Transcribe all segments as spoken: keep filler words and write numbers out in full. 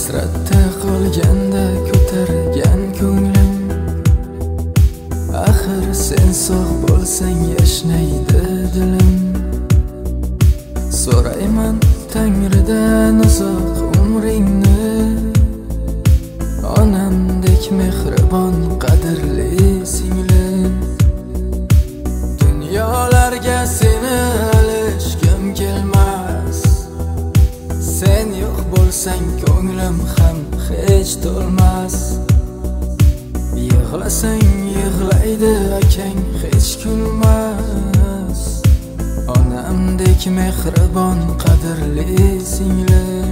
hasratda qolganda ko'targan ko'nglim, axir sen sog' bo'lsang yashnaydi dilim. So'rayman Tangridan uzoq umringni, onamdek mehribon qadrli singlim. Dunyolarga seni alishgim kelmas, sen yo'q bo'lsang ko'nglim ham hech to'lmas. Yig'lasang yig'laydi akang hech kulmas, onamdek mehribon qadrli singlim.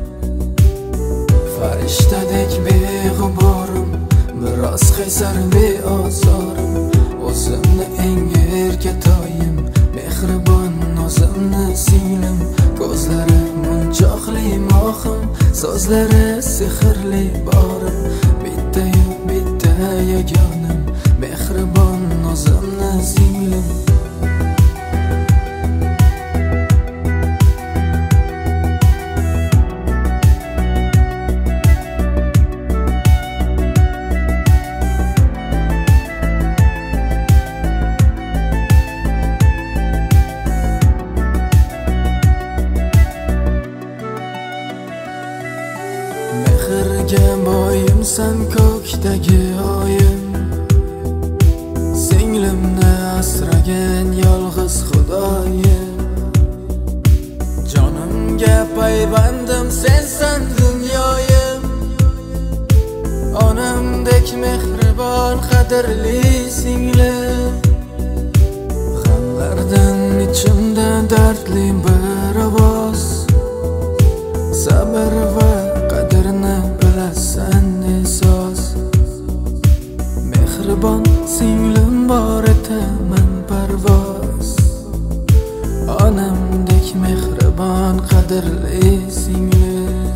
Farishtadek beg'uborim, biroz qaysar beozorim, o'zimni eng erkatoyim, mehribon nozimni singlim. Ko'zlari munchoqli mohim, so'zlari sehrli borim, bitta-yu bitta yagonim, mehribon nozimni singlim. Mehrga boyimsan ko'kdagi oyim, singlimni asragan yolg'iz Xudoyim. Jonimga paybandim sensan dunyoyim, onamdek mehribon qadrli singlim. G'amlardan ichimda dardli bir ovoz, sabr va qadrni bilasan esos. Mehribon singlim bor etaman parvoz, onamdek mehribon qadrli singlim.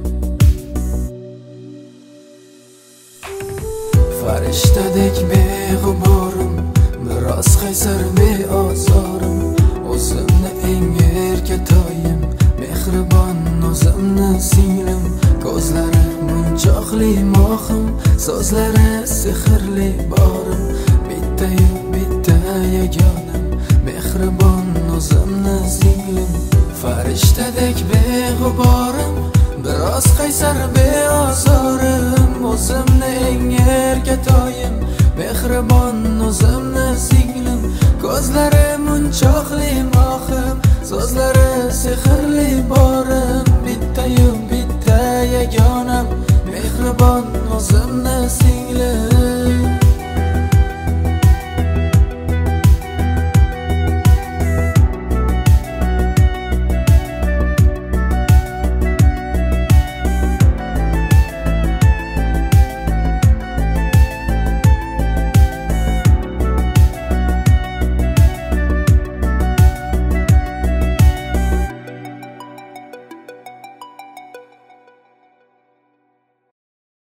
Farishtadek beg'uborim, biroz qaysar beozorim, o'zimni eng erkatoyim, mehribon nozimni singlim. Ko'zlari munchoqli mohim, so'zlari sehrli borim, bitta-yu bitta yagonim, mehribon nozimni singlim. Farishtadek beg'uborim, biroz qaysar beozorim, o'zimni eng erkatoyim, mehribon nozimni singlim. Ko'zlari munchoqli mohim, so'zlari sehrli borim, bitta-yu bitta yagonam, mehribon nozim